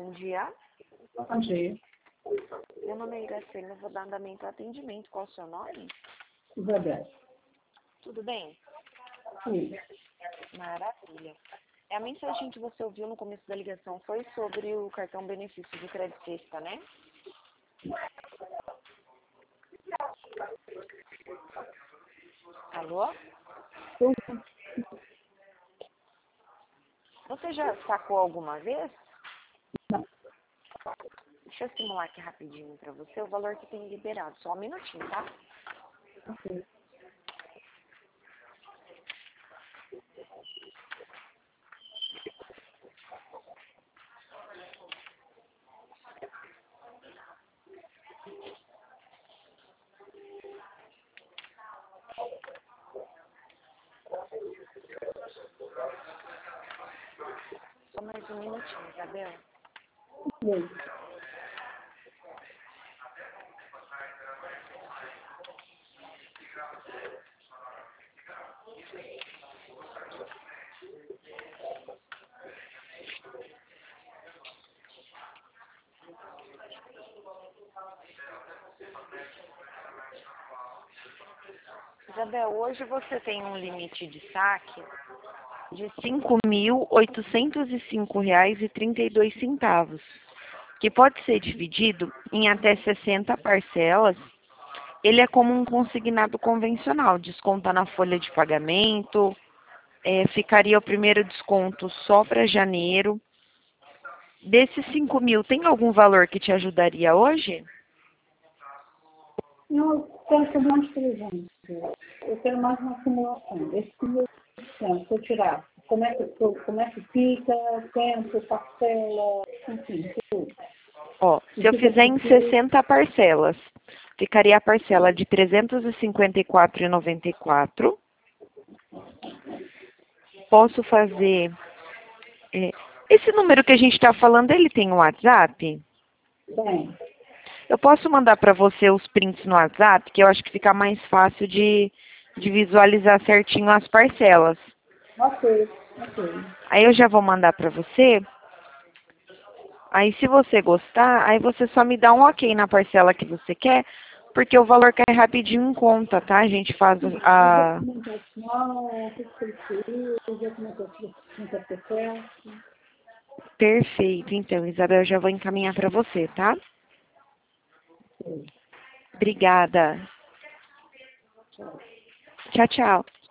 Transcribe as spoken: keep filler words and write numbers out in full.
bom dia. Bom dia. Meu nome é Iracema, eu vou dar andamento ao atendimento. Qual é o seu nome? Isabel. Tudo bem? Sim. Maravilha. É a mensagem que você ouviu no começo da ligação foi sobre o cartão benefício do Crédito Sexta, né? Alô? Você já sacou alguma vez? Não. Deixa eu simular aqui rapidinho para você o valor que tem liberado. Só um minutinho, tá? Ok. Só mais um minutinho, Isabel. Sim. Isabel, hoje você tem um limite de saque de cinco mil oitocentos e cinco reais e trinta e dois centavos, que pode ser dividido em até sessenta parcelas. Ele é como um consignado convencional, desconta na folha de pagamento, é, ficaria o primeiro desconto só para janeiro. Desses cinco mil, tem algum valor que te ajudaria hoje? Não, eu quero fazer mais presente. Eu quero mais uma simulação. Esse meu tempo, se eu tirar, como é que, como é que fica, tempo, parcela, enfim, tudo. Ó, se eu fizer em sessenta parcelas, ficaria a parcela de trezentos e cinquenta e quatro reais e noventa e quatro centavos. Posso fazer... É, esse número que a gente está falando, ele tem um WhatsApp? Bem, Eu posso mandar para você os prints no WhatsApp, que eu acho que fica mais fácil de, de visualizar certinho as parcelas. ok, ok. Aí eu já vou mandar para você. Aí se você gostar, aí você só me dá um ok na parcela que você quer, porque o valor cai rapidinho em conta, tá? A gente faz A a... documentação, o que você precisa, a documentação. Perfeito. Então, Isabel, eu já vou encaminhar para você, tá? Ok, Obrigada. tchau. Tchau, tchau.